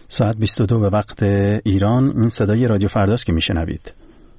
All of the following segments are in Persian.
ساعت 22 به وقت ایران. این صدای رادیو فرداست که میشنوید.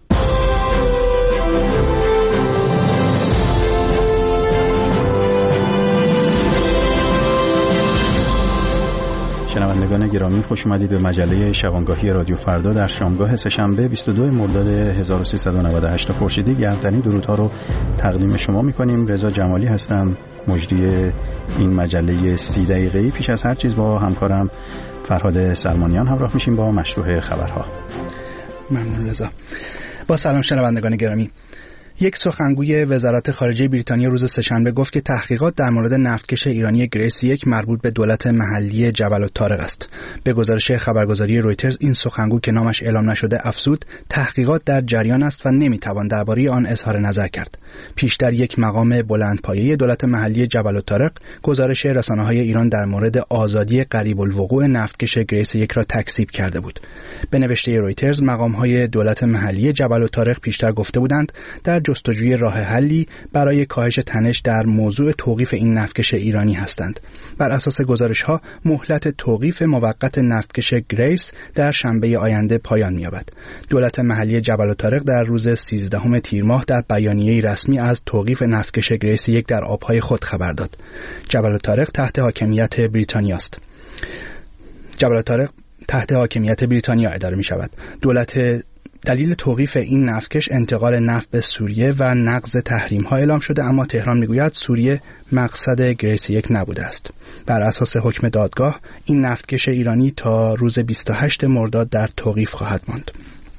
شنوندگان گرامی، خوش اومدید به مجله شبانگاهی رادیو فردا در شامگاه سه‌شنبه 22 مرداد 1398 خورشیدی. گرمترین درودها رو تقدیم شما میکنیم. رضا جمالی هستم، مجری این مجله 30 دقیقه‌ای. پیش از هر چیز با همکارم فرهاد سلمانیان همراه میشیم با مشروع خبرها. ممنون رضا. با سلام شنوندگان گرامی. یک سخنگوی وزارت خارجه بریتانیا روز سه‌شنبه گفت که تحقیقات در مورد نفتکش ایرانی گریس یک مربوط به دولت محلی جبل الطارق است. به گزارش خبرگزاری رویترز، این سخنگو که نامش اعلام نشده افزود تحقیقات در جریان است و نمیتوان درباره آن اظهار نظر کرد. پیشتر یک مقام بلندپایه دولت محلی جبل الطارق گزارش رسانه‌های ایران در مورد آزادی قریب الوقوع نفتکش گریس یک را تکذیب کرده بود. به نوشته رویترز، مقام‌های دولت محلی جبل الطارق پیشتر گفته بودند در جستجوی راه حلی برای کاهش تنش در موضوع توقیف این نفتکش ایرانی هستند. بر اساس گزارش‌ها، مهلت توقیف موقت نفتکش گریس در شنبه آینده پایان می‌یابد. دولت محلی جبل الطارق در روز 13 تیر ماه در بیانیه‌ای رسمی از توقیف نفتکش گریس یک در آب‌های خود خبر داد. جبل الطارق تحت حاکمیت بریتانیا است. جبل الطارق تحت حاکمیت بریتانیا اداره می‌شود. دلیل توقیف این نفتکش انتقال نفت به سوریه و نقض تحریم‌ها اعلام شده، اما تهران میگوید سوریه مقصد گریس یک نبوده است. بر اساس حکم دادگاه، این نفتکش ایرانی تا روز 28 مرداد در توقیف خواهد ماند.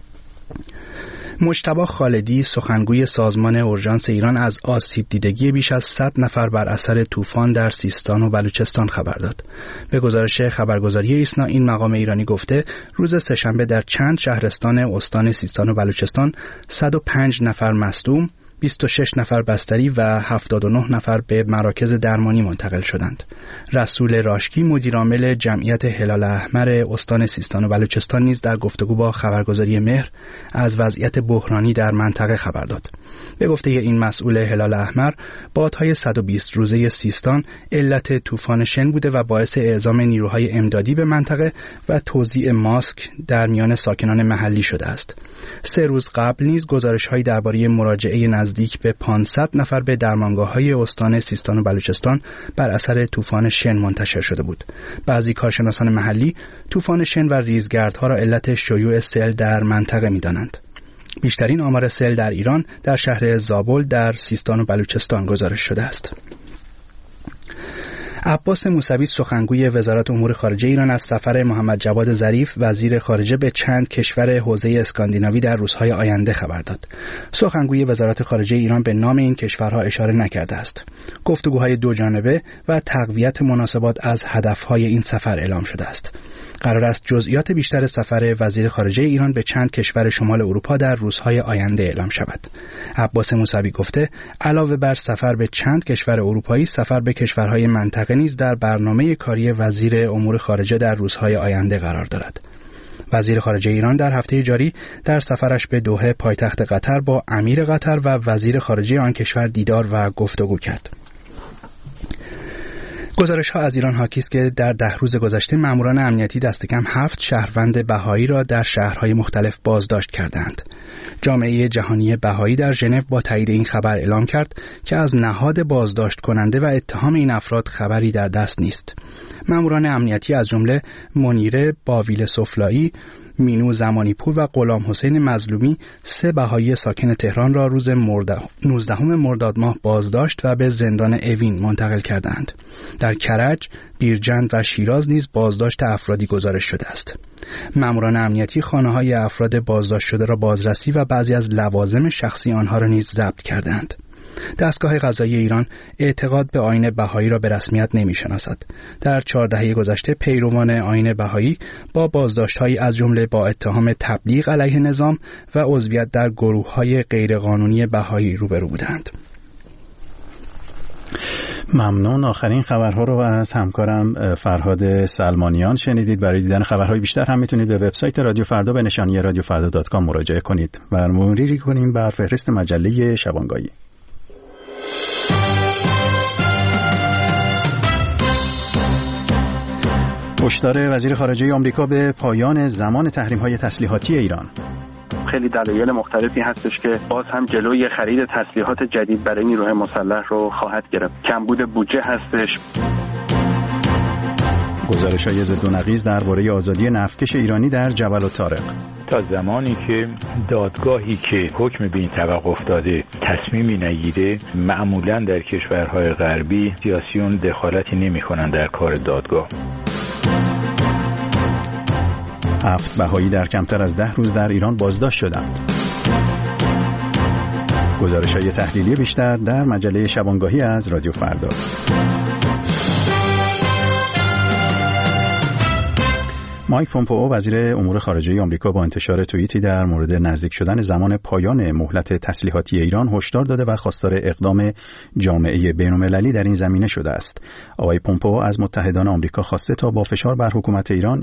مجتبی خالدی، سخنگوی سازمان اورژانس ایران، از آسیب دیدگی بیش از 100 نفر بر اثر طوفان در سیستان و بلوچستان خبر داد. به گزارش خبرگزاری ایسنا، این مقام ایرانی گفته روز سه‌شنبه در چند شهرستان استان سیستان و بلوچستان 105 نفر مصدوم، 26 نفر بستری و 79 نفر به مراکز درمانی منتقل شدند. رسول راشکی، مدیرعامل جمعیت هلال احمر استان سیستان و بلوچستان، نیز در گفتگو با خبرگزاری مهر از وضعیت بحرانی در منطقه خبر داد. به گفته این مسئول هلال احمر، بادهای 120 روزه سیستان علت طوفان شن بوده و باعث اعزام نیروهای امدادی به منطقه و توزیع ماسک در میان ساکنان محلی شده است. 3 روز قبل نیز گزارش‌هایی درباره مراجعه نزدیک به 500 نفر به درمانگاه‌های استان سیستان و بلوچستان بر اثر طوفان شن منتشر شده بود. بعضی کارشناسان محلی طوفان شن و ریزگردها را علت شیوع سیل در منطقه می‌دانند. بیشترین آمار سیل در ایران در شهر زابل در سیستان و بلوچستان گزارش شده است. عباس موسوی، سخنگوی وزارت امور خارجه ایران، از سفر محمد جواد ظریف وزیر خارجه به چند کشور حوزه اسکاندیناوی در روزهای آینده خبر داد. سخنگوی وزارت خارجه ایران به نام این کشورها اشاره نکرده است. گفتگوهای دو جانبه و تقویت مناسبات از هدفهای این سفر اعلام شده است. قرار است جزئیات بیشتر سفر وزیر خارجه ایران به چند کشور شمال اروپا در روزهای آینده اعلام شود. عباس موسوی گفته علاوه بر سفر به چند کشور اروپایی، سفر به کشورهای منطقه نیز در برنامه کاری وزیر امور خارجه در روزهای آینده قرار دارد. وزیر خارجه ایران در هفته جاری در سفرش به دوحه، پایتخت قطر، با امیر قطر و وزیر خارجه آن کشور دیدار و گفتگو کرد. گزارش‌ها از ایران حاکی است که در 10 روز گذشته ماموران امنیتی دست کم 7 شهروند بهایی را در شهرهای مختلف بازداشت کردند. جامعه جهانی بهایی در ژنو با تایید این خبر اعلام کرد که از نهاد بازداشت کننده و اتهام این افراد خبری در دست نیست. ماموران امنیتی از جمله منیره باویل سفلایی، مینو زمانیپور و غلام حسین مظلومی، 3 بهایی ساکن تهران را روز 19 مرداد ماه بازداشت و به زندان اوین منتقل کردند. در کرج، بیرجند و شیراز نیز بازداشت افرادی گزارش شده است. ماموران امنیتی خانه‌های افراد بازداشت شده را بازرسی و بعضی از لوازم شخصی آنها را نیز ضبط کردند. دستگاه قضایی ایران اعتقاد به آیین بهایی را به رسمیت نمی‌شناسد. در 4 دهه گذشته پیروان آیین بهایی با بازداشت‌هایی از جمله با اتهام تبلیغ علیه نظام و عضویت در گروه‌های غیرقانونی بهایی روبرو بودند. ممنون. آخرین خبرها رو از همکارم فرهاد سلمانیان شنیدید. برای دیدن خبرهای بیشتر هم میتونید به وبسایت رادیو فردا به نشانی radiofarda.com مراجعه کنید و مروری کنیم بر فهرست مجله شبانگاهی. هشدار وزیر خارجه آمریکا به پایان زمان تحریم‌های تسلیحاتی ایران. خیلی دلایل مختلفی هستش که باز هم جلوی خرید تسلیحات جدید برای نیروهای مسلح رو خواهد گرفت. کمبود بودجه هستش. گزارش‌های ضد و نقیض درباره آزادی نفتکش ایرانی در جبل الطارق. تا زمانی که دادگاهی که حکم به این توقف داده تصمیمی نگیره، معمولاً در کشورهای غربی سیاسیون دخالتی نمی‌کنند در کار دادگاه. 7 بهایی در کمتر از 10 روز در ایران بازداشت شدند. گزارش‌های تحلیلی بیشتر در مجله شبانگاهی از رادیو فردا. مایک پومپئو وزیر امور خارجه آمریکا با انتشار توییتی در مورد نزدیک شدن زمان پایان مهلت تسلیحاتی ایران هشدار داده و خواستار اقدام جامعه بین‌المللی در این زمینه شده است. آقای پومپئو از متحدان آمریکا خواسته تا با فشار بر حکومت ایران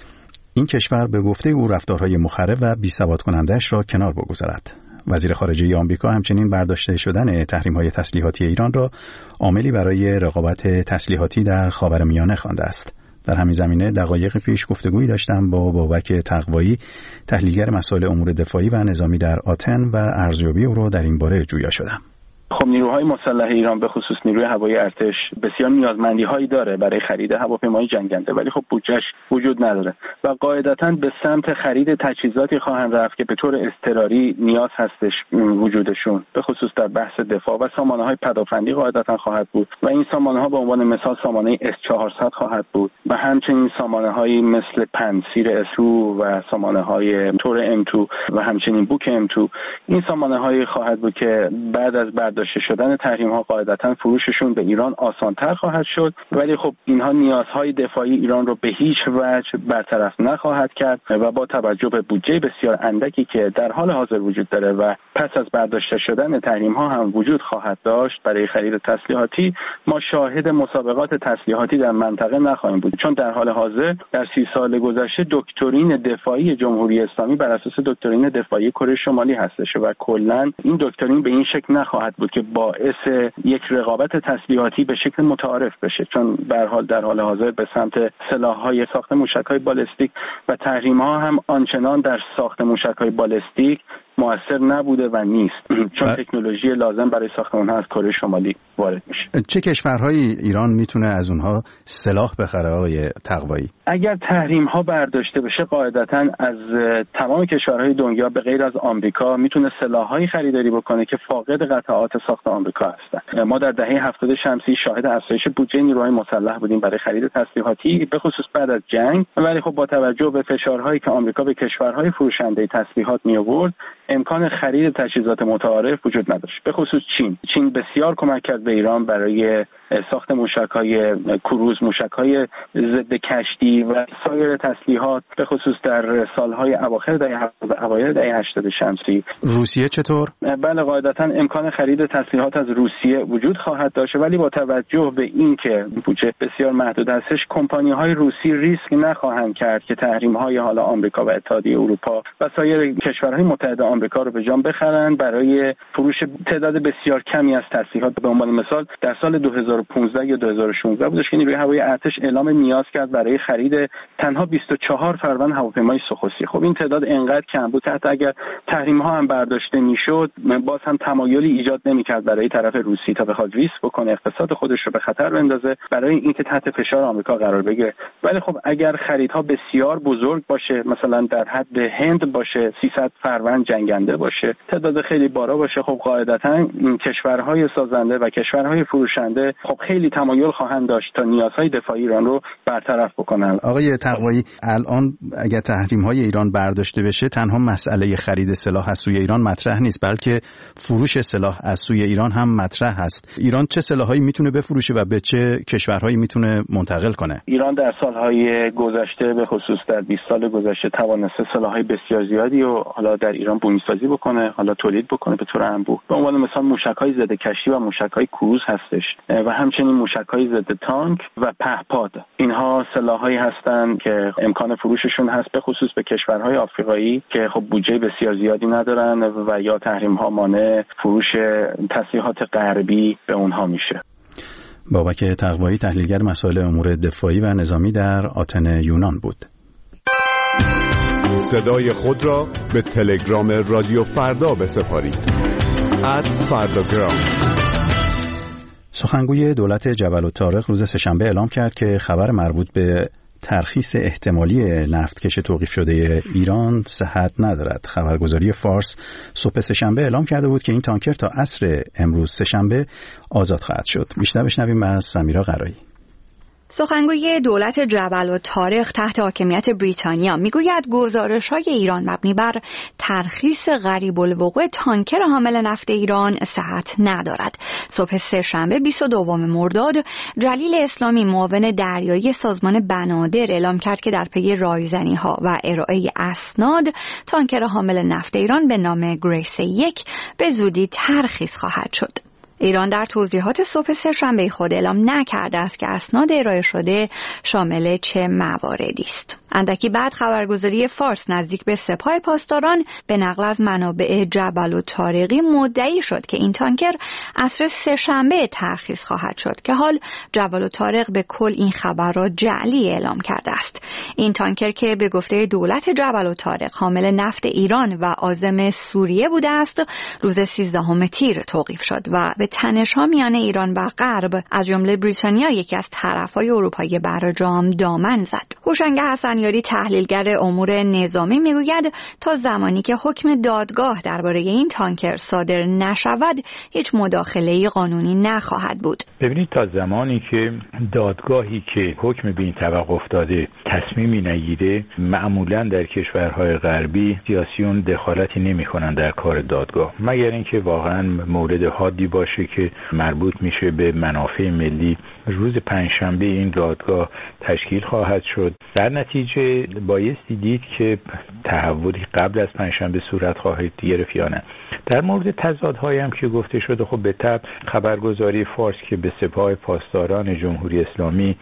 این کشور به گفته او رفتارهای مخرب و بی‌ثبات کننده‌اش را کنار بگذارد. وزیر خارجه آمریکا همچنین برداشته شدن تحریم‌های تسلیحاتی ایران را عاملی برای رقابت تسلیحاتی در خاورمیانه خوانده است. در همین زمینه دقایق پیش گفتگویی داشتم با بابک تقوایی، تحلیلگر مسائل امور دفاعی و نظامی در آتن و ارزیابی او را در این باره جویا شدم. خب نیروهای مسلح ایران به خصوص نیروی هوایی ارتش بسیار نیازمندی‌هایی داره برای خرید هواپیمای جنگنده، ولی خب بودجهش وجود نداره و قاعدتاً به سمت خرید تجهیزاتی خواهند رفت که به طور اضطراری نیاز هستش وجودشون، به خصوص در بحث دفاع و سامانه‌های پدافندی قاعدتاً خواهد بود و این سامانه‌ها به عنوان مثال سامانه S400 خواهد بود و همچنین سامانه‌هایی مثل پنسیر S2 و سامانه‌های تور M2 و همچنین بوک M2. این سامانه‌هایی خواهد بود که بعد از داشته شدن تحریم‌ها قاعدتاً فروششون به ایران آسان‌تر خواهد شد، ولی خب اینها نیازهای دفاعی ایران رو به هیچ وجه برطرف نخواهد کرد و با توجه به بودجه بسیار اندکی که در حال حاضر وجود داره و پس از برداشته شدن تحریم‌ها هم وجود خواهد داشت برای خرید تسلیحاتی، ما شاهد مسابقات تسلیحاتی در منطقه نخواهیم بود، چون در حال حاضر در 30 سال گذشته دکترین دفاعی جمهوری اسلامی بر اساس دکترین دفاعی کره شمالی هستش و کلاً این دکترین به این شکل نخواهد بود که باعث یک رقابت تسلیحاتی به شکل متعارف بشه، چون در حال حاضر به سمت سلاح‌های ساخت موشک‌های بالستیک و تحریم‌ها هم آنچنان در ساخت موشک‌های بالستیک مؤثر نبوده و نیست، چون تکنولوژی لازم برای ساخت اونها از کره شمالی وارد میشه. چه کشورهایی ایران میتونه از اونها سلاح بخره آقای تقوایی؟ اگر تحریم‌ها برداشته بشه قاعدتاً از تمام کشورهای دنیا به غیر از آمریکا میتونه سلاح‌هایی خریداری بکنه که فاقد قطعات ساخت آمریکا هستن. ما در دهه 70 شمسی شاهد افزایش بودجه نیروهای مسلح بودیم برای خرید تسلیحاتی به خصوص بعد از جنگ، ولی خب با توجه به فشارهایی که آمریکا به کشورهای فروشنده تسلیحات می آورد امکان خرید تجهیزات متعارف وجود نداشت. به خصوص چین بسیار کمک کرد به ایران برای ساخت موشک‌های کروز، موشک‌های ضد کشتی و سایر تسلیحات به خصوص در سال‌های اواخر دهه 70 و اوایل دهه 80 شمسی. روسیه چطور؟ بله قاعدتاً امکان خرید تسلیحات از روسیه وجود خواهد داشت، ولی با توجه به اینکه بودجه بسیار محدود هستش کمپانی‌های روسی ریسک نخواهند کرد که تحریم‌های حالا آمریکا و اتحادیه اروپا و سایر کشورهای متحد آمریکا رو به جان بخرند برای فروش تعداد بسیار کمی از تسلیحات. به عنوان مثال در سال 2015 یا 2016 بودش که نیروی هوایی ارتش اعلام نیاز کرد برای خرید تنها 24 فروند هواپیمای سوخوسی. خب این تعداد انقدر کم بود حتی اگر تحریم‌ها هم برداشته میشد باز هم تمایلی ایجاد نمی‌کرد برای طرف روسی تا بخواد ریسک بکنه اقتصاد خودش رو به خطر بندازه برای اینکه تحت فشار آمریکا قرار بگیره. ولی خب اگر خریدها بسیار بزرگ باشه، مثلا در حد هند باشه، 300 فروند جنگنده باشه، تعداد خیلی بالا باشه، خب قاعدتاً این کشورهای سازنده و کشورهای فروشنده خب خیلی تمایل خواهند داشت تا نیازهای دفاعی ایران رو برطرف بکنن. آقای تقوایی، الان اگر تحریم‌های ایران برداشته بشه تنها مسئله خرید سلاح از سوی ایران مطرح نیست، بلکه فروش سلاح از سوی ایران هم مطرح هست. ایران چه سلاحایی میتونه بفروشه و به چه کشورهایی میتونه منتقل کنه؟ ایران در سالهای گذشته به خصوص در 20 سال گذشته توانسته سلاح‌های بسیار زیادی و حالا در ایران بومی‌سازی بکنه، حالا تولید بکنه به طور انبوه. به عنوان مثال موشک‌های ضد کشتی و موشک‌های کروز هستش و همچنین موشک‌های ضد تانک و پهپاد. اینها سلاح‌هایی هستند که امکان فروششون هست به خصوص به کشورهای آفریقایی که خب بودجه بسیار زیادی ندارن و یا تحریم‌ها مانع فروش تسلیحات غربی به اونها میشه. بابک تقوایی تحلیلگر مسائل امور دفاعی و نظامی در آتن یونان بود. صدای خود را به تلگرام رادیو فردا بسپارید. @فرداگرام. سخنگوی دولت جبل الطارق روز سه‌شنبه اعلام کرد که خبر مربوط به ترخیص احتمالی نفتکش توقیف شده ایران صحت ندارد. خبرگزاری فارس صبح سه‌شنبه اعلام کرده بود که این تانکر تا عصر امروز سه‌شنبه آزاد خواهد شد. بیشتر بشنویم از سمیرا قرایی. سخنگوی دولت جبل الطارق تحت حاکمیت بریتانیا میگوید گزارش‌های ایران مبنی بر ترخیص غریب الوقوع تانکر حامل نفت ایران صحت ندارد. صبح سه‌شنبه 22 مرداد جلیل اسلامی معاون دریایی سازمان بنادر اعلام کرد که در پی رایزنی‌ها و ارائه اسناد تانکر حامل نفت ایران به نام گریس 1 به زودی ترخیص خواهد شد. ایران در توضیحات صبح سه‌شنبه خود اعلام نکرده است که اسناد ارائه شده شامل چه مواردی است. اندکی بعد خبرگزاری فارس نزدیک به سپاه پاسداران به نقل از منابع جبل الطارقی مدعی شد که این تانکر عصر سه‌شنبه ترخیص خواهد شد که حال جبل الطارق به کل این خبر را جعلی اعلام کرده است. این تانکر که به گفته دولت جبل الطارق حامل نفت ایران و عازم سوریه بوده است، روز 13 تیر توقیف شد و به تنش‌ها میان ایران و غرب از جمله بریتانیا یکی از طرف‌های اروپایی برجام دامن زد. هوشنگ حسنیاری تحلیلگر امور نظامی میگوید تا زمانی که حکم دادگاه درباره این تانکر صادر نشود هیچ مداخله‌ای قانونی نخواهد بود. ببینید تا زمانی که دادگاهی که حکم به این توقف داده تصمیمی نگیره، معمولا در کشورهای غربی سیاسیون دخالتی نمی‌کنند در کار دادگاه، مگر اینکه واقعا مورد حادی باشه که مربوط میشه به منافع ملی. روز پنجشنبه این دادگاه تشکیل خواهد شد. در نتیجه بایستی دید که تحولی قبل از پنجشنبه صورت خواهد گرفت یا نه. در مورد تضادهایی هم که گفته شده، خب به طبع خبرگزاری فارس که به سپاه پاسداران جمهوری اسلامی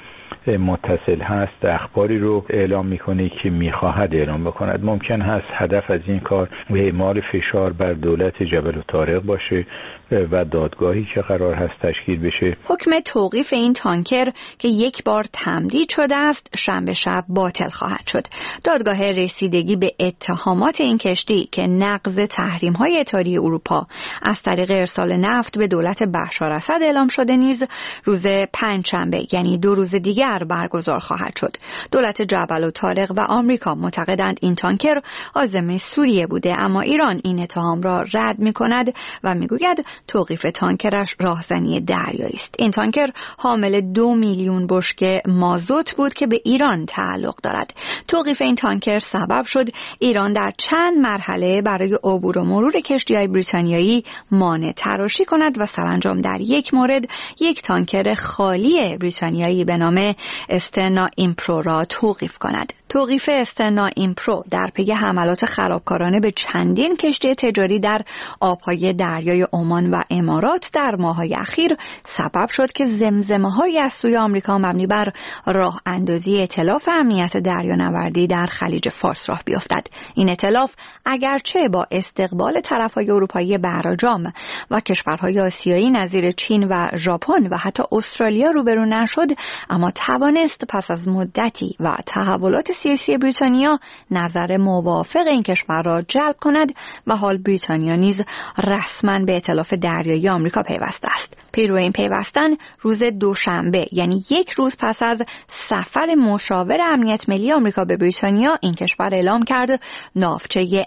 متصل هست اخباری رو اعلام میکنه که میخواهد اعلام بکند. ممکن هست هدف از این کار اعمال فشار بر دولت جبل الطارق باشه و دادگاهی که قرار هست تشکیل بشه. حکم توقیف این تانکر که یک بار تمدید شده است شنبه شب باطل خواهد شد. دادگاه رسیدگی به اتهامات این کشتی که نقض تحریم‌های اتحادیه اروپا از طریق ارسال نفت به دولت بشار اسد اعلام شده نیز روز پنجشنبه یعنی 2 روز دیگر برگزار خواهد شد. دولت جبل الطارق و آمریکا معتقدند این تانکر عازم سوریه بوده، اما ایران این اتهام را رد می‌کند و میگوید توقیف تانکرش راهزنی دریایی است. این تانکر حامل 2 میلیون بشکه مازوت بود که به ایران تعلق دارد. توقیف این تانکر سبب شد ایران در چند مرحله برای عبور و مرور کشتی‌های بریتانیایی مانع تراشی کند و سرانجام در یک مورد یک تانکر خالی بریتانیایی به نام استرنا ایمپرو را توقیف کند. توقیف استرنا ایمپرو در پی حملات خرابکارانه به چندین کشتی تجاری در آبهای دریای عمان و امارات در ماه‌های اخیر سبب شد که زمزمه‌هایی از سوی آمریکا مبنی بر راه اندازی ائتلاف امنیت دریانوردی در خلیج فارس راه بیفتد. این ائتلاف اگرچه با استقبال طرف‌های اروپایی برجام و کشورهای آسیایی نظیر چین و ژاپن و حتی استرالیا روبرو نشد، اما توانست پس از مدتی و تحولات سیاسی بریتانیا نظر موافق این کشور را جلب کند و حال بریتانیا نیز رسما به ائتلاف دریایی آمریکا پیوسته است. پیرو این پیوستن روز دوشنبه یعنی 1 روز پس از سفر مشاور امنیت ملی آمریکا به بریتانیا، این کشور اعلام کرد ناوچه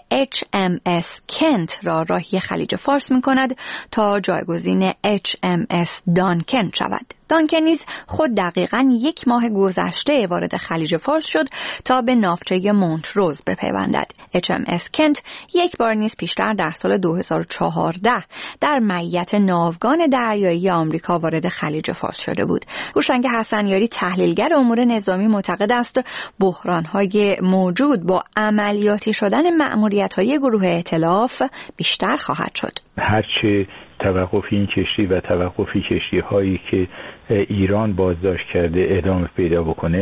HMS کنت را راهی خلیج فارس می‌کند تا جایگزین HMS دانکن شود. دانکن نیز خود دقیقاً 1 ماه گذشته وارد خلیج فارس شد تا به ناوچه مونتروز بپیوندد. HMS کنت 1 بار نیز پیشتر در سال 2014 در معیت ناوگان دریایی آمریکا وارد خلیج فارس شده بود. هوشنگ حسنیاری تحلیلگر امور نظامی معتقد است بحران‌های موجود با عملیاتی شدن مأموریت‌های گروه ائتلاف بیشتر خواهد شد. هرچه توقف این کشتی و توقفی کشتی هایی که ایران بازداشت کرده ادامه پیدا بکنه،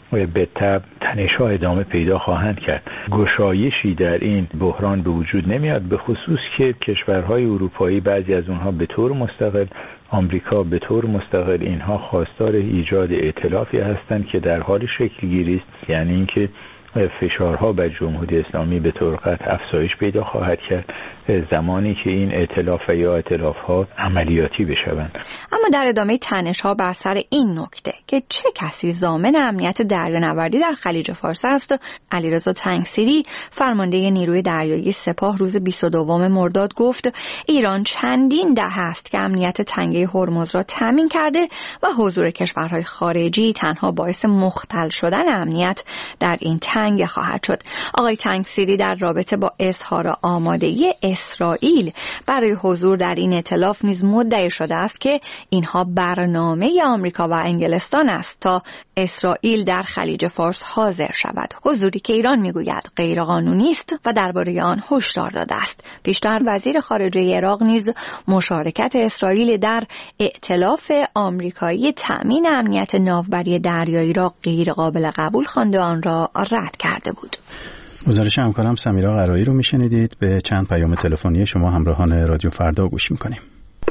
به تبع تنش‌ها ادامه پیدا خواهند کرد. گشایشی در این بحران به وجود نمیاد، به خصوص که کشورهای اروپایی بعضی از اونها به طور مستقل، آمریکا به طور مستقل، اینها خواستار ایجاد ائتلافی هستند که در حال شکل گیری است. یعنی اینکه فشارها بر جمهوری اسلامی به طور قطع افزایش پیدا خواهد کرد زمانی که این ائتلاف یا ائتلاف‌ها عملیاتی بشوند. اما در ادامه تنش‌ها بر سر این نکته که چه کسی ضامن امنیت دریانوردی در خلیج فارس است، علیرضا تنگسیری فرمانده نیروی دریایی سپاه روز 22 مرداد گفت ایران چندین دهه است که امنیت تنگه هرمز را تامین کرده و حضور کشورهای خارجی تنها باعث مختل شدن امنیت در این تنگه خواهد شد. آقای تنگسیری در رابطه با اظهار آمادگی اسرائیل برای حضور در این ائتلاف نیز مدعی شده است که اینها برنامه آمریکا و انگلستان است تا اسرائیل در خلیج فارس حاضر شود، حضوری که ایران میگوید غیرقانونی است و درباره آن هشدار داده است. پیشتر وزیر خارجه عراق نیز مشارکت اسرائیل در ائتلاف آمریکایی تأمین امنیت ناوبری دریایی را غیر قابل قبول خوانده آن را رد کرده بود. گزارش همکارم سمیرا قرایی رو میشنیدید. به چند پیام تلفنی شما همراهان رادیو فردا گوش میکنیم.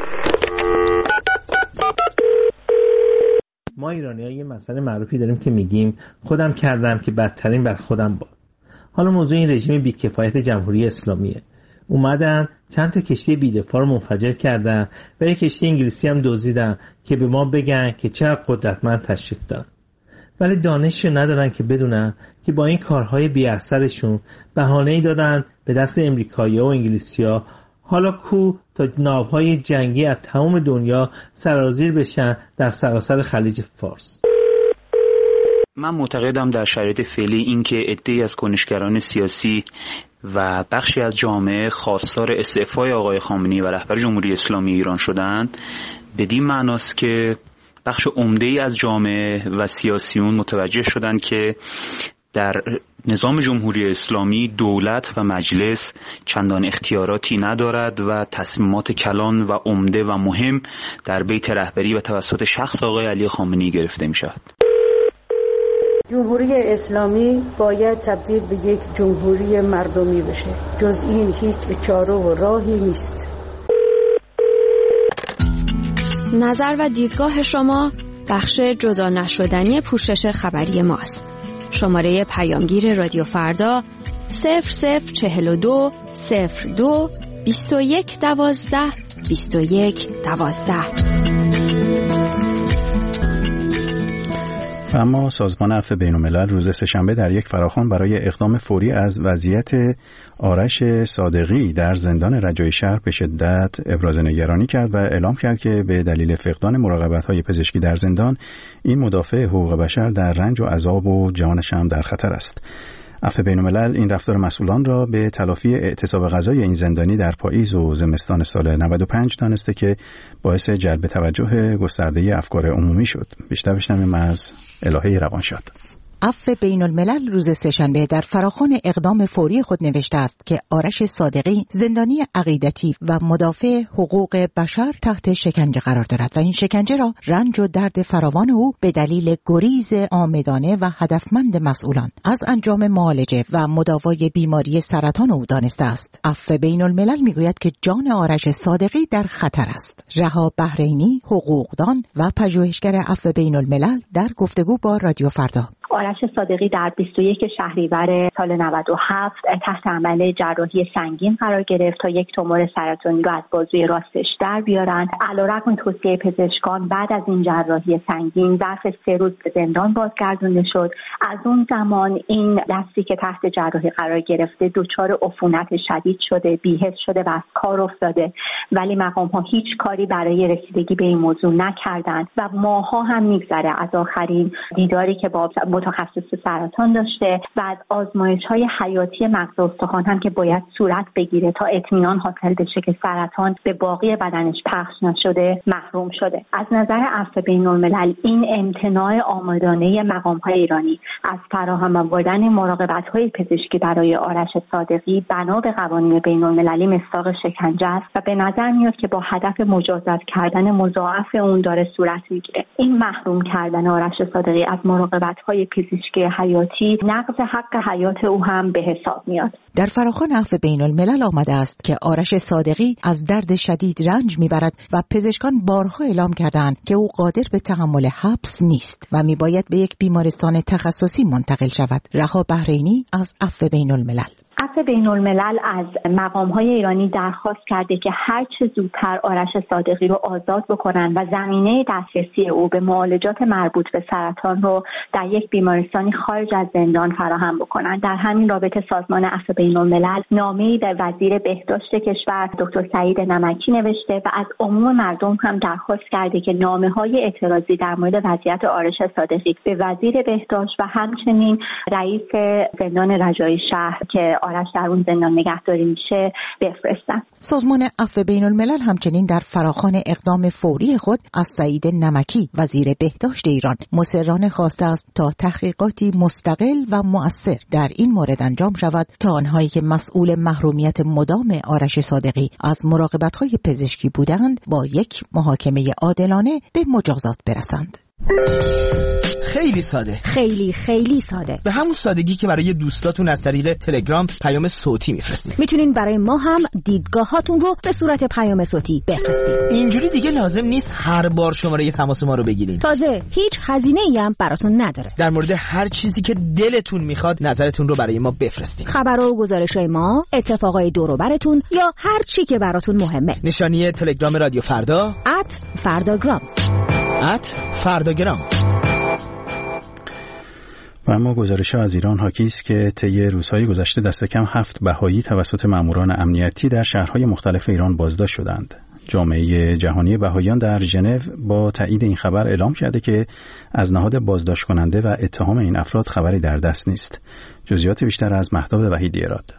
ما ایرانی‌ها یه مسئله معروفی داریم که میگیم خودم کردم که بدترین بر خودم باد. حالا موضوع این رژیم بی‌کفایت جمهوری اسلامیه. اومدن چند تا کشتی بی‌دفاع رو منفجر کردن و یک کشتی انگلیسی هم دزدیدن که به ما بگن که چقدر قدرتمند تشریف دارن. ولی دانش ندارن که بدونن که با این کارهای بی‌اثرشون بهانه‌ای دادن به دست امریکایی‌ها و انگلیسی‌ها. حالا کو تا ناوهای جنگی از تمام دنیا سرازیر بشن در سراسر خلیج فارس. من معتقدم در شرایط فعلی اینکه عده‌ای از کنشگران سیاسی و بخشی از جامعه خواستار استعفای آقای خامنه‌ای و رهبر جمهوری اسلامی ایران شدند، بدین معناست که بخش عمده‌ای از جامعه و سیاسیون متوجه شدند که در نظام جمهوری اسلامی دولت و مجلس چندان اختیاراتی ندارد و تصمیمات کلان و عمده و مهم در بیت رهبری و توسط شخص آقای علی خامنه‌ای گرفته می‌شود. جمهوری اسلامی باید تبدیل به یک جمهوری مردمی بشه. جز این هیچ چاره و راهی نیست. نظر و دیدگاه شما بخش جدا نشدنی پوشش خبری ماست. شماره پیامگیر رادیو فردا 0042 02 21 12 21 12. اما سازمان عفو بین‌الملل روز سه‌شنبه در یک فراخوان برای اقدام فوری از وضعیت آرش صادقی در زندان رجایی شهر به شدت ابراز نگرانی کرد و اعلام کرد که به دلیل فقدان مراقبت‌های پزشکی در زندان این مدافع حقوق بشر در رنج و عذاب و جانش هم در خطر است. عفو بین‌الملل این رفتار مسئولان را به تلافی اعتصاب غذایی این زندانی در پاییز و زمستان سال 95 دانسته که باعث جلب توجه گسترده افکار عمومی شد. بیشتر بشنویم از الهه روانشاد. عفو بین‌الملل روز سه‌شنبه در فراخوان اقدام فوری خود نوشته است که آرش صادقی زندانی عقیدتی و مدافع حقوق بشر تحت شکنجه قرار دارد و این شکنجه را رنج و درد فراوان او به دلیل گریز عامدانه و هدفمند مسئولان از انجام معالجه و مداوای بیماری سرطان او دانسته است. عفو بین‌الملل میگوید که جان آرش صادقی در خطر است. رها بحرینی، حقوقدان و پژوهشگر عفو بین‌الملل در گفتگو با رادیو فردا. آرش صادقی در 21 شهریور سال 97 تحت عمل جراحی سنگین قرار گرفت تا یک تومور سرطانی رو از بازوی راستش در بیارن. علیرغم توصیه پزشکان بعد از این جراحی سنگین ظرف 3 روز به زندان بازگردونده شد. از اون زمان این دستی که تحت جراحی قرار گرفته دچار عفونت شدید شده، بی‌حس شده و از کار افتاده، ولی مقام‌ها هیچ کاری برای رسیدگی به این موضوع نکردند و ماها هم میگذره از آخرین دیداری که با متخصص سرطان داشته و از آزمایش‌های حیاتی مغز و استخوان هم که باید صورت بگیره تا اطمینان حاصل بشه که سرطان به باقی بدنش پخش نشده محروم شده. از نظر عفو بین‌الملل این امتناع آمدانه مقام‌های ایرانی از فراهم آوردن مراقبت‌های پزشکی برای آرش صادقی بنا به قوانین بین‌المللی مصداق شکنجه است و به نظر میاد که با هدف مجازات کردن مضاعف اون داره صورت میگیره. این محروم کردن آرش صادقی از مراقبت‌های پزشکی حیاتی نقض حق حیات او هم به حساب میاد. در فراخوان عفو بین الملل آمده است که آرش صادقی از درد شدید رنج میبرد و پزشکان بارها اعلام کردند که او قادر به تحمل حبس نیست و میباید به یک بیمارستان تخصصی منتقل شود. رها بحرینی از عفو بین الملل. عفو بین الملل از مقام‌های ایرانی درخواست کرده که هر چه زودتر آرش صادقی رو آزاد بکنن و زمینه دسترسی او به معالجات مربوط به سرطان رو در یک بیمارستانی خارج از زندان فراهم بکنن. در همین رابطه سازمان عفو بین الملل نامه‌ای به وزیر بهداشت کشور دکتر سعید نمکی نوشته و از عموم مردم هم درخواست کرده که نامه‌های اعتراضی در مورد وضعیت آرش صادقی به وزیر بهداشت و همچنین رئیس زندان رجایی شهر که آرش در اون زندان نگهداری میشه بفرستن. سازمان عفو بین الملل همچنین در فراخوان اقدام فوری خود از سعید نمکی وزیر بهداشت ایران مصرانه خواسته است تا تحقیقاتی مستقل و مؤثر در این مورد انجام شود تا آنهایی که مسئول محرومیت مدام آرش صادقی از مراقبت‌های پزشکی بودند با یک محاکمه عادلانه به مجازات برسند. خیلی ساده، خیلی ساده، به همون سادگی که برای دوستاتون از طریق تلگرام پیام صوتی میفرستین. میتونین برای ما هم دیدگاهاتون رو به صورت پیام صوتی بفرستید. اینجوری دیگه لازم نیست هر بار شماره تماس ما رو بگیرین. تازه هیچ هزینه‌ای هم براتون نداره. در مورد هر چیزی که دلتون میخواد نظرتون رو برای ما بفرستین. خبرها و گزارش‌های ما، اتفاقای دور و براتون یا هر چی که براتون مهمه. نشانی تلگرام رادیو فردا @فرداگرام. فرداگرام. و اما گزارش‌ها از ایران حاکی است که طی روزهای گذشته دست کم 7 بهایی توسط ماموران امنیتی در شهرهای مختلف ایران بازداشت شدند. جامعه جهانی بهاییان در ژنو با تایید این خبر اعلام کرده که از نهاد بازداشت کننده و اتهام این افراد خبری در دست نیست. جزئیات بیشتر از مهتاب وحیدی اراد.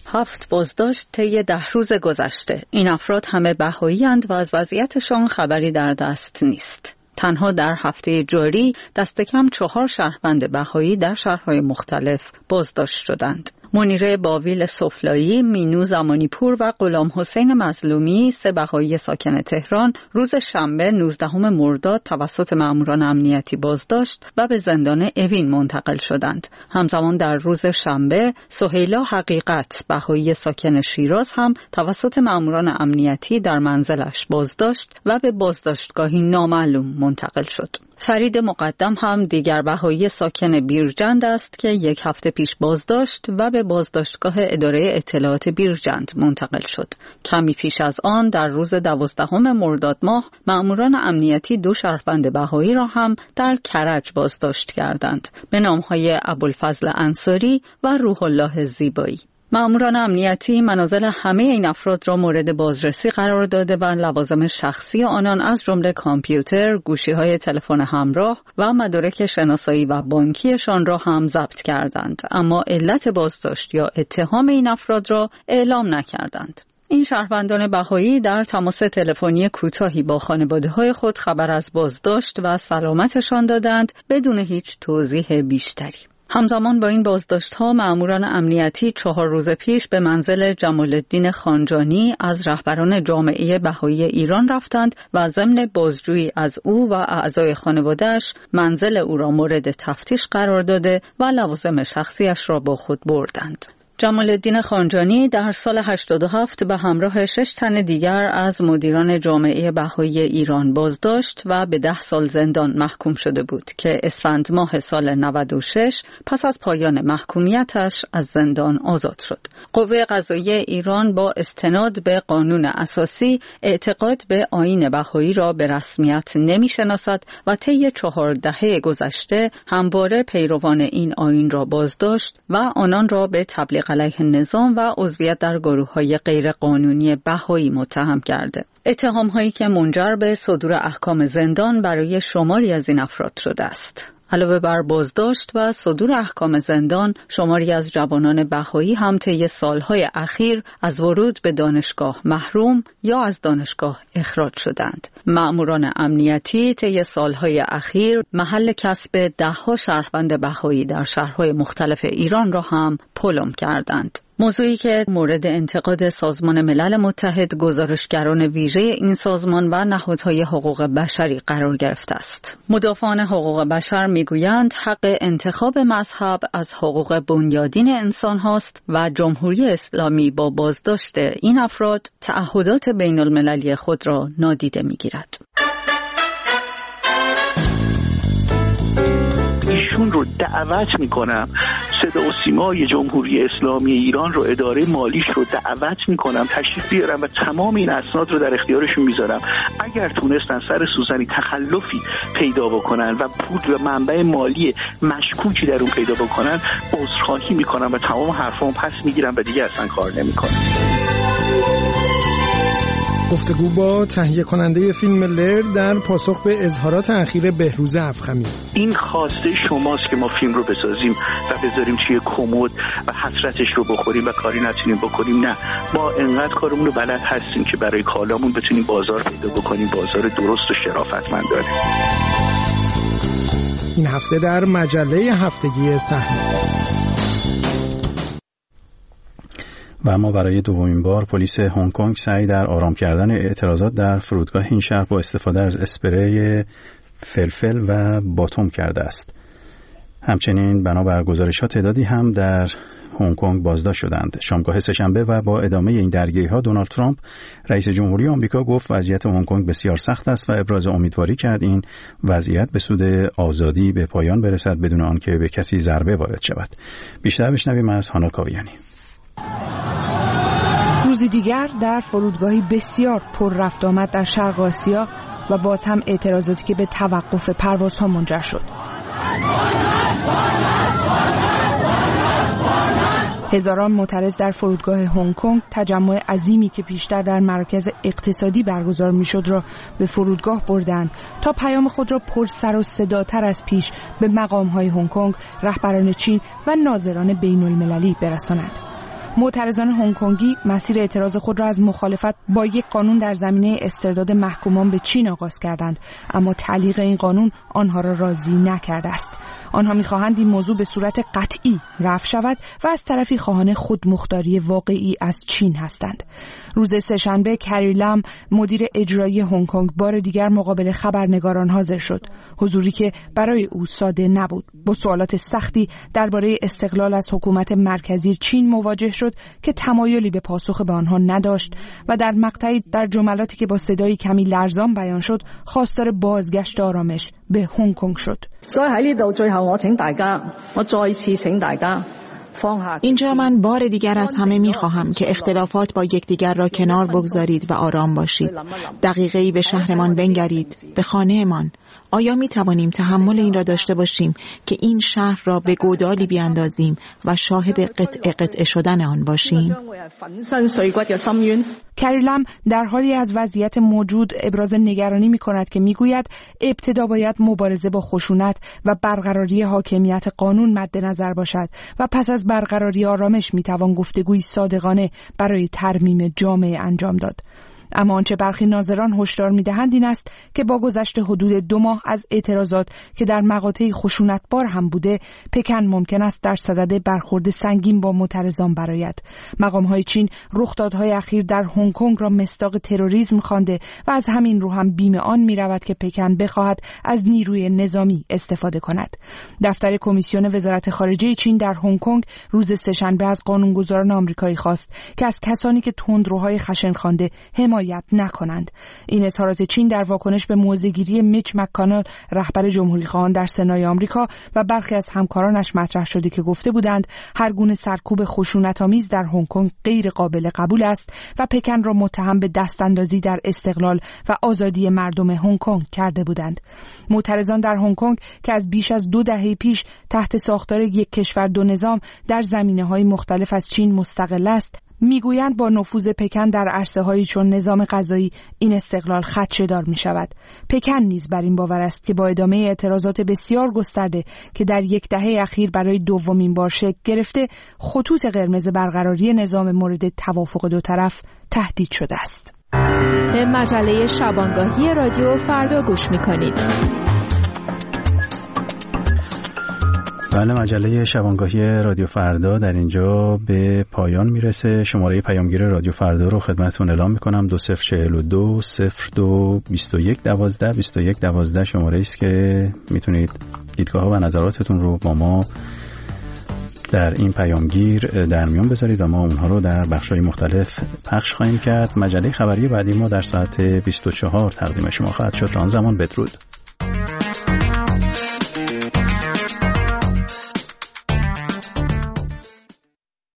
7 بازداشت طی 10 روز گذشته. این افراد همه بهایی‌اند و از وضعیتشان خبری در دست نیست. تنها در هفته جاری دست کم 4 شهروند بهایی در شهرهای مختلف بازداشت شدند. منیره باویل سفلایی، مینو زمانیپور و غلام حسین مظلومی، 3 بهایی ساکن تهران، روز شنبه 19 مرداد توسط ماموران امنیتی بازداشت و به زندان اوین منتقل شدند. همزمان در روز شنبه سهیلا حقیقت، بهایی ساکن شیراز هم توسط ماموران امنیتی در منزلش بازداشت و به بازداشتگاهی نامعلوم منتقل شد. فرید مقدم هم دیگر بهایی ساکن بیرجند است که 1 هفته پیش بازداشت و به بازداشتگاه اداره اطلاعات بیرجند منتقل شد. کمی پیش از آن در روز 12 مرداد ماه ماموران امنیتی 2 شهروند بهایی را هم در کرج بازداشت کردند به نامهای ابوالفضل انصاری و روح الله زیبایی. ماموران امنیتی منازل همه این افراد را مورد بازرسی قرار داده و لوازم شخصی آنان از جمله کامپیوتر، گوشی‌های تلفن همراه و مدارک شناسایی و بانکیشان را هم ضبط کردند، اما علت بازداشت یا اتهام این افراد را اعلام نکردند. این شهروندان بهایی در تماس تلفنی کوتاهی با خانواده‌های خود خبر از بازداشت و سلامتشان دادند بدون هیچ توضیح بیشتری. همزمان با این بازداشت‌ها ماموران امنیتی 4 روز پیش به منزل جمال الدین خانجانی از رهبران جامعه بهایی ایران رفتند و ضمن بازجویی از او و اعضای خانواده‌اش منزل او را مورد تفتیش قرار داده و لوازم شخصیش را با خود بردند. جمال الدین خانجانی در سال 87 به همراه 6 تن دیگر از مدیران جامعه بهایی ایران بازداشت و به 10 سال زندان محکوم شده بود که اسفند ماه سال 96 پس از پایان محکومیتش از زندان آزاد شد. قوه قضاییه ایران با استناد به قانون اساسی اعتقاد به آیین بهایی را به رسمیت نمی‌شناسد و طی 4 دهه گذشته همواره پیروان این آیین را بازداشت و آنان را به تبلیغ علیه نظام و عضویت در گروه‌های غیرقانونی بهایی متهم کرده. اتهام‌هایی که منجر به صدور احکام زندان برای شماری از این افراد شده است. علاوه بر بازداشت و صدور احکام زندان، شماری از جوانان بهایی هم طی سالهای اخیر از ورود به دانشگاه محروم یا از دانشگاه اخراج شدند. مأموران امنیتی طی سالهای اخیر محل کسب 10 شهروند بهایی در شهرهای مختلف ایران را هم پلم کردند. موضوعی که مورد انتقاد سازمان ملل متحد، گزارشگران ویژه این سازمان و نهادهای حقوق بشری قرار گرفته است. مدافعان حقوق بشر میگویند حق انتخاب مذهب از حقوق بنیادین انسان هاست و جمهوری اسلامی با بازداشت این افراد تعهدات بین المللی خود را نادیده میگیرد. ایشون رو دعوت میکنم، صدا و سیمای جمهوری اسلامی ایران رو، اداره مالیش رو دعوت میکنم تشریف بیارم و تمام این اسناد رو در اختیارشون میذارم. اگر تونستن سر سوزنی تخلفی پیدا بکنن و پول و منبع مالی مشکوکی در اون پیدا بکنن، عذرخواهی میکنم و تمام حرفام پس میگیرم و دیگه اصلا کار نمیکنم. گفتگو با تهیه کننده فیلم لر در پاسخ به اظهارات اخیر بهروز افخمی. این خواسته شماست که ما فیلم رو بسازیم و بذاریم توی کمد و حسرتش رو بخوریم و کاری نتونیم بکنیم. نه، ما انقدر کارمون رو بلد هستیم که برای کالامون بتونیم بازار پیدا بکنیم، بازار درست و شرافتمندانه. این هفته در مجله هفتگی صحنه. و اما برای دومین بار پلیس هنگ کنگ سعی در آرام کردن اعتراضات در فرودگاه این شهر با استفاده از اسپری فلفل و باتوم کرده است. همچنین بنابر گزارش‌ها تعدادی هم در هنگ کنگ بازداشت شدند. شامگاه سه‌شنبه و با ادامه این درگیری‌ها دونالد ترامپ رئیس جمهوری آمریکا گفت وضعیت هنگ کنگ بسیار سخت است و ابراز امیدواری کرد این وضعیت به سود آزادی به پایان برسد بدون آنکه به کسی ضربه وارد شود. بیشتر بشنویم از هانا کاویانی. روزی دیگر در فرودگاهی بسیار پر رفت آمد در شرق آسیا و باز هم اعتراضاتی که به توقف پروازها منجر شد. هزاران معترض در فرودگاه هنگ کنگ تجمع عظیمی که پیشتر در مرکز اقتصادی برگزار میشد را به فرودگاه بردند تا پیام خود را پر سر و صداتر از پیش به مقام‌های هنگ کنگ، رهبران چین و ناظران بین المللی برسانند. معترضان هنگ کنگی مسیر اعتراض خود را از مخالفت با یک قانون در زمینه استرداد محکومان به چین آغاز کردند، اما تعلیق این قانون آنها را راضی نکرده است. آنها می‌خواهند این موضوع به صورت قطعی رفع شود و از طرفی خواهان خودمختاری واقعی از چین هستند. روز سه‌شنبه کری لم، مدیر اجرایی هنگ کنگ، بار دیگر مقابل خبرنگاران حاضر شد. حضوری که برای او ساده نبود. با سوالات سختی درباره استقلال از حکومت مرکزی چین مواجه شد که تمایلی به پاسخ به آنها نداشت و در مقطعی در جملاتی که با صدای کمی لرزان بیان شد خواستار بازگشت آرامش به هنگ کنگ شد. اینجا من بار دیگر از همه می‌خواهم که اختلافات با یکدیگر را کنار بگذارید و آرام باشید. دقیقه‌ای به شهرمان بنگرید، به خانه‌مان. آیا می توانیم تحمل این را داشته باشیم که این شهر را به گودالی بیاندازیم و شاهد قطعه شدن آن باشیم؟ کری لم در حالی از وضعیت موجود ابراز نگرانی می کند که می گوید ابتدا باید مبارزه با خشونت و برقراری حاکمیت قانون مد نظر باشد و پس از برقراری آرامش می توان گفتگوی صادقانه برای ترمیم جامعه انجام داد. اما آنچه برخی ناظران هشدار می‌دهند این است که با گذشت حدود 2 ماه از اعتراضات که در مقاطعی خشونتبار هم بوده، پکن ممکن است در صدد برخورد سنگین با معترضان برآید. مقام‌های چین رخدادهای اخیر در هنگ کنگ را مصداق تروریسم خوانده و از همین رو هم بیم آن می‌رود که پکن بخواهد از نیروی نظامی استفاده کند. دفتر کمیسیون وزارت خارجه چین در هنگ کنگ روز سه‌شنبه از قانونگذاران آمریکایی خواست که از کسانی که تندروهای خشن خوانده حمایت نکنند. این اظهارات چین در واکنش به موضع‌گیری میچ مک‌کانل، رهبر جمهوری‌خواهان در سنای آمریکا و برخی از همکارانش مطرح شده که گفته بودند هر گونه سرکوب خشونت‌آمیز در هنگ کنگ غیر قابل قبول است و پکن را متهم به دستاندازی در استقلال و آزادی مردم هنگ کنگ کرده بودند. معترضان در هنگ کنگ که از بیش از 2 دهه پیش تحت ساختار یک کشور دو نظام در زمینه‌های مختلف از چین مستقل است، میگویند با نفوذ پکن در عرصه‌هایی چون نظام قضایی این استقلال خدشه‌دار می‌شود. پکن نیز بر این باور است که با ادامه اعتراضات بسیار گسترده که در 1 دهه اخیر برای دومین بار شکل گرفته، خطوط قرمز برقراری نظام مورد توافق دو طرف تهدید شده است. به مجله شبانگاهی رادیو فردا گوش می‌کنید. بله، مجله شبانگاهی رادیو فردا در اینجا به پایان میرسه. شماره پیامگیر رادیو فردا رو خدمتتون اعلام میکنم: 2042 02 21 12 21 12 شماره است که میتونید دیدگاه و نظراتتون رو با ما در این پیامگیر در میان بذارید و ما اونها رو در بخش‌های مختلف پخش خواهیم کرد. مجله خبری بعدی ما در ساعت 24 تقدیم شما خواهد شد. تا آن زمان بدرود.